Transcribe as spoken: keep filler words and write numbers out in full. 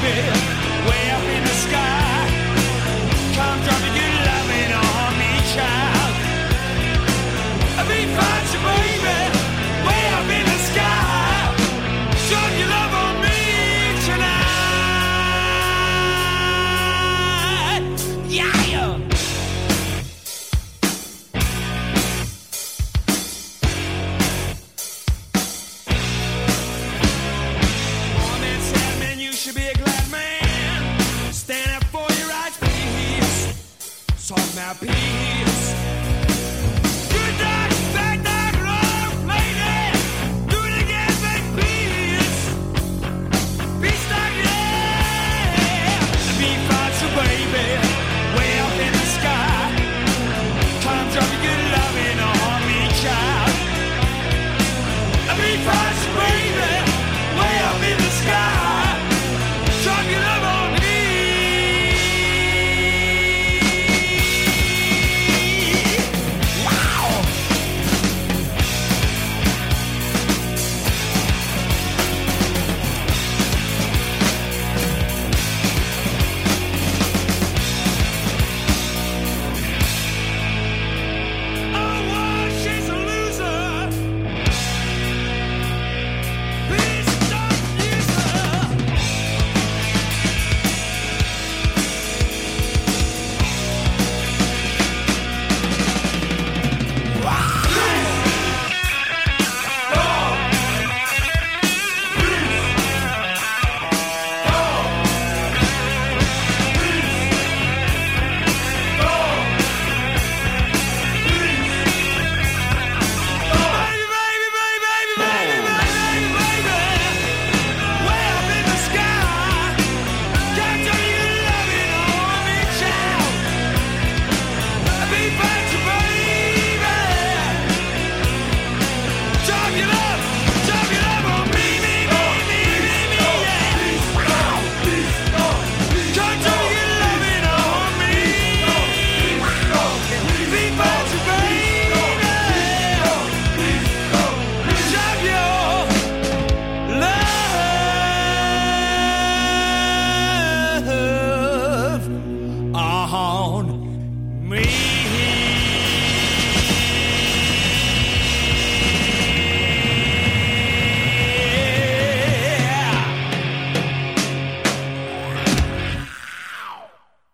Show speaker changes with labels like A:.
A: way up in the sky. Come drop me good loving on me, child. I'll be fine, so baby, way up in the sky. Show your love on me tonight. Yeah. One man said, man, you should be a glad man. Stand up for your rights, please. Talk my peace.